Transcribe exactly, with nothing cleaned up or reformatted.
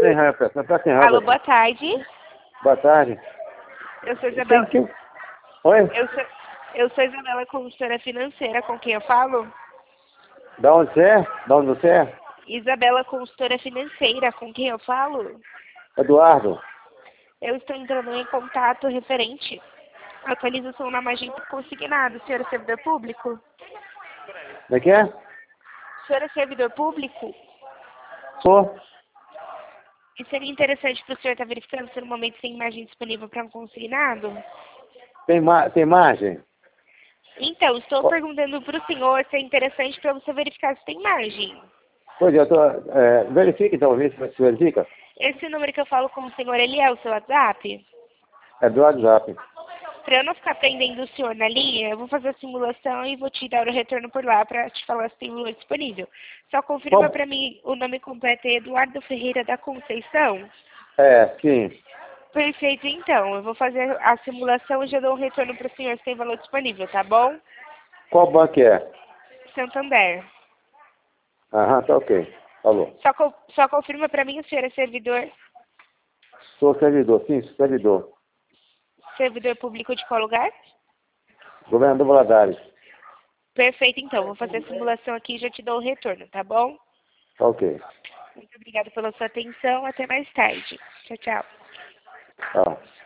sem raiva, não tá sem raiva. Alô, boa tarde. Boa tarde. Eu sou Isabela. Quem, quem... Oi? Eu sou, eu sou Isabela, consultora financeira, com quem eu falo? Da onde você é? Da onde você é? Isabela, consultora financeira, com quem eu falo? Eduardo. Eu estou entrando em contato referente à atualização na Magento Consignado. O senhor é servidor público? Como é que é? O senhor é servidor público? Sou. E seria interessante para o senhor estar verificando se no momento tem imagem disponível para um consignado? Tem, ma... tem margem? Então, estou Oh. perguntando para o senhor se é interessante para você verificar se tem margem. Pois é, eu tô... É, verifica então, vê se você verifica. Esse número que eu falo com o senhor, ele é o seu WhatsApp? É do WhatsApp. Para eu não ficar prendendo o senhor na linha, eu vou fazer a simulação e vou te dar o retorno por lá para te falar se tem lua disponível. Só confirma para mim o nome completo é Eduardo Ferreira da Conceição? É, sim. Perfeito, então. Eu vou fazer a simulação e já dou um retorno para o senhor se tem valor disponível, tá bom? Qual banco é? Santander. Aham, tá ok. Falou. Só, co só confirma para mim o senhor é servidor? Sou servidor, sim, sou servidor. Servidor público de qual lugar? Governador Valadares. Perfeito, então. Vou fazer a simulação aqui e já te dou o retorno, tá bom? Tá ok. Muito obrigada pela sua atenção. Até mais tarde. Tchau, tchau. Tá.